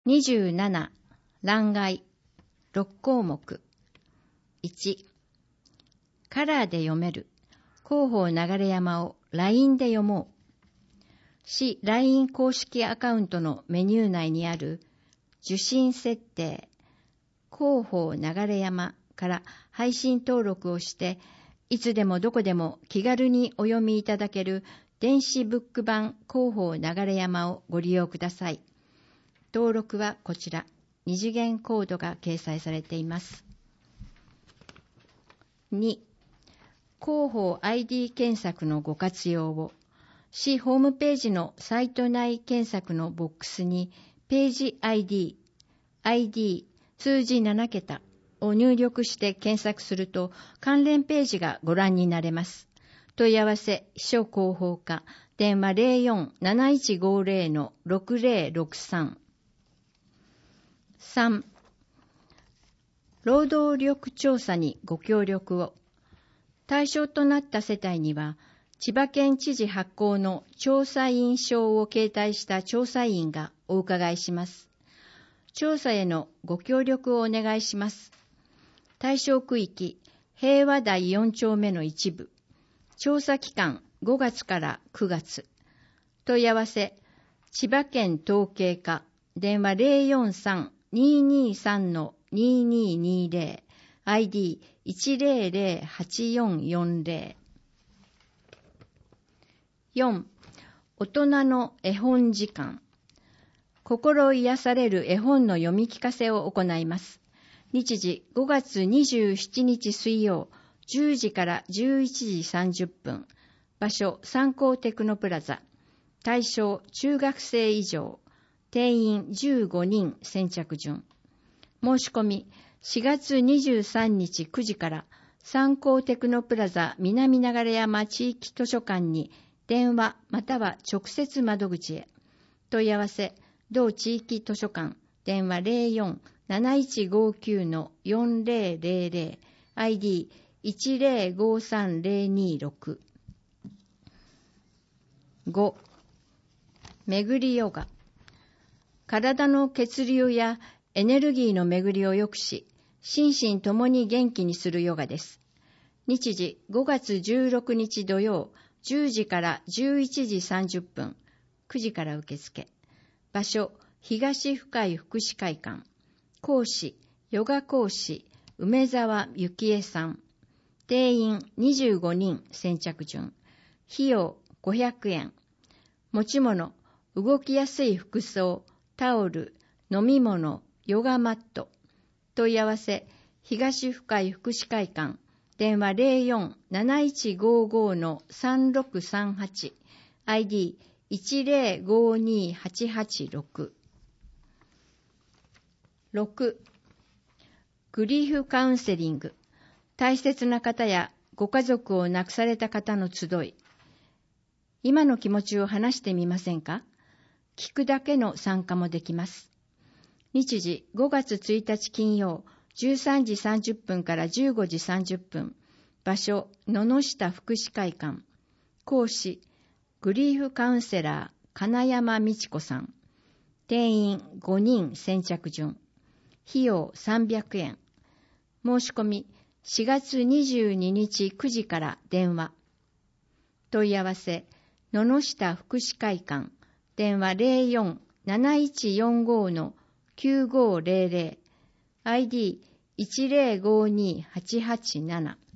27、欄外、6項目。1、カラーで読める、広報流山を LINE で読もう。市 LINE 公式アカウントのメニュー内にある受信設定、広報流山から配信登録をして、いつでもどこでも気軽にお読みいただける電子ブック版広報流山をご利用ください。登録はこちら、2次元コードが掲載されています。2、広報 ID 検索のご活用を、市ホームページのサイト内検索のボックスにページ ID、数字7桁を入力して検索すると関連ページがご覧になれます。問い合わせ、秘書広報課、電話 04-7150-6063。3、労働力調査にご協力を。対象となった世帯には、千葉県知事発行の調査員証を携帯した調査員がお伺いします。調査へのご協力をお願いします。対象区域、平和台4丁目の一部。調査期間5月から9月。問い合わせ、千葉県統計課、電話 043-223-2220、ID1008440。4、大人の絵本時間。心癒される絵本の読み聞かせを行います。日時5月27日水曜、10時から11時30分。場所、三幸テクノプラザ。対象、中学生以上。定員15人先着順。申し込み、4月23日9時から三幸テクノプラザ南流山地域図書館に電話または直接窓口へ。問い合わせ、同地域図書館、電話 04-7159-4000、ID1053026。5、巡りヨガ。体の血流やエネルギーの巡りを良くし、心身ともに元気にするヨガです。日時5月16日土曜、10時から11時30分、9時から受付。場所、東深井福祉会館。講師、ヨガ講師、梅沢幸恵さん。定員25人先着順。費用500円。持ち物、動きやすい服装、タオル、飲み物、ヨガマット。問い合わせ、東深井福祉会館。電話 04-7155-3638。ID1052886。6、グリーフカウンセリング。大切な方やご家族を亡くされた方の集い。今の気持ちを話してみませんか？聞くだけの参加もできます。日時5月1日金曜、13時30分から15時30分。場所、野々下福祉会館。講師、グリーフカウンセラー、金山美智子さん。定員5人先着順。費用300円。申し込み、4月22日9時から電話。問い合わせ、野々下福祉会館。電話 04-7145-9500。ID1052887。